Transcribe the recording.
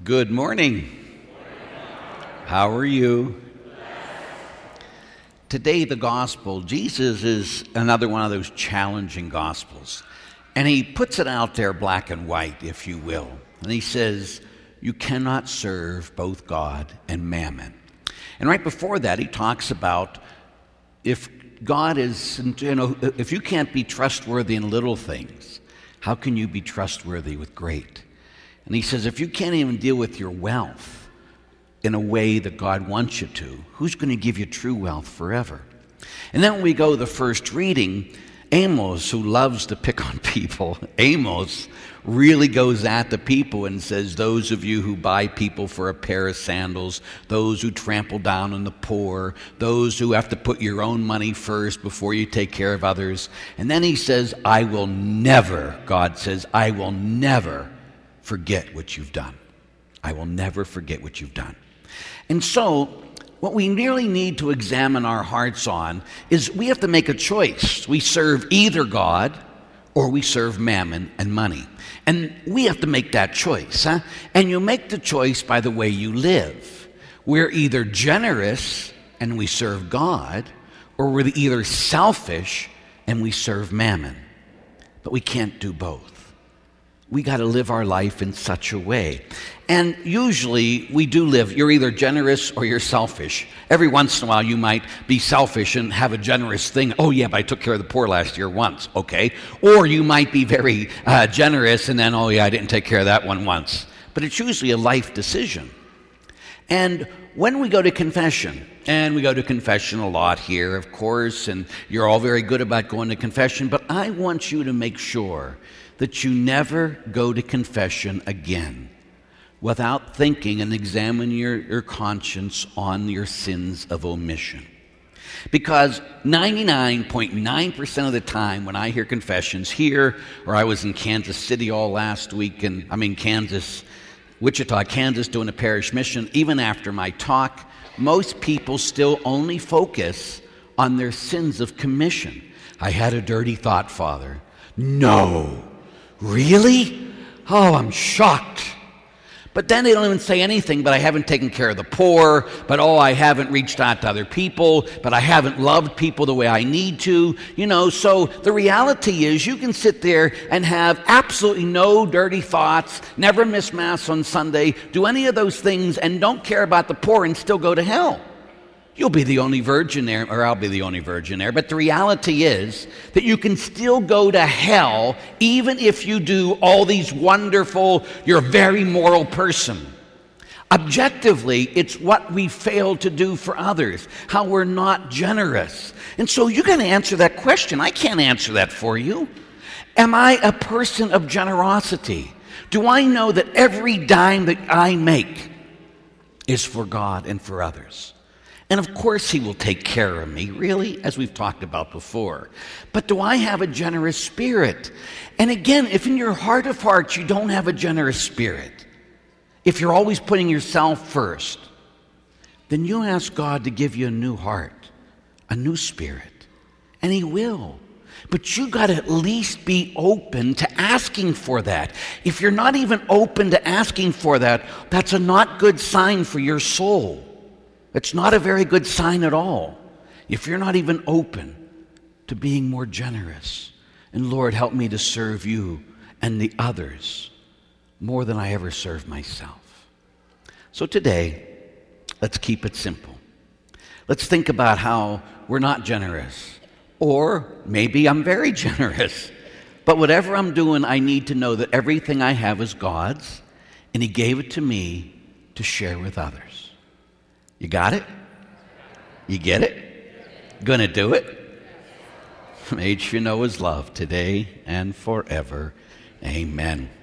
Good morning. How are you? Today, the gospel, Jesus is another one of those challenging gospels. And he puts it out there black and white, if you will. And he says, you cannot serve both God and mammon. And right before that, he talks about if God is, if you can't be trustworthy in little things, how can you be trustworthy with great? And he says, if you can't even deal with your wealth in a way that God wants you to, who's going to give you true wealth forever? And then when we go to the first reading, Amos, who loves to pick on people, Amos really goes at the people and says, those of you who buy people for a pair of sandals, those who trample down on the poor, those who have to put your own money first before you take care of others. And then he says, I will never, God says, I will never forget what you've done. I will never forget what you've done. And so, what we really need to examine our hearts on is we have to make a choice. We serve either God or we serve mammon and money. And we have to make that choice. And you make the choice by the way you live. We're either generous and we serve God, or we're either selfish and we serve mammon. But we can't do both. We got to live our life in such a way. And usually we do live, you're either generous or you're selfish. Every once in a while you might be selfish and have a generous thing. Oh yeah, but I took care of the poor last year once. Okay. Or you might be very generous and then, oh yeah, I didn't take care of that one once. But it's usually a life decision. And when we go to confession, and we go to confession a lot here, of course, and you're all very good about going to confession, but I want you to make sure that you never go to confession again without thinking and examining your conscience on your sins of omission. Because 99.9% of the time when I hear confessions here, or I was in Kansas City all last week, and I'm in Wichita, Kansas, doing a parish mission, even after my talk, most people still only focus on their sins of commission. I had a dirty thought, Father. No. Really? Oh, I'm shocked. But then they don't even say anything, but I haven't taken care of the poor, but I haven't reached out to other people, but I haven't loved people the way I need to. So the reality is you can sit there and have absolutely no dirty thoughts, never miss Mass on Sunday, do any of those things, and don't care about the poor and still go to hell. You'll be the only virgin there, or I'll be the only virgin there. But the reality is that you can still go to hell even if you do all these wonderful, you're a very moral person. Objectively, it's what we fail to do for others, how we're not generous. And so you're going to answer that question. I can't answer that for you. Am I a person of generosity? Do I know that every dime that I make is for God and for others? And of course he will take care of me, really, as we've talked about before. But do I have a generous spirit? And again, if in your heart of hearts you don't have a generous spirit, if you're always putting yourself first, then you ask God to give you a new heart, a new spirit, and he will. But you got to at least be open to asking for that. If you're not even open to asking for that, that's a not good sign for your soul. It's not a very good sign at all if you're not even open to being more generous. And Lord, help me to serve you and the others more than I ever serve myself. So today, let's keep it simple. Let's think about how we're not generous. Or maybe I'm very generous. But whatever I'm doing, I need to know that everything I have is God's, and he gave it to me to share with others. You got it? You get it? Gonna do it? May you know his love today and forever. Amen.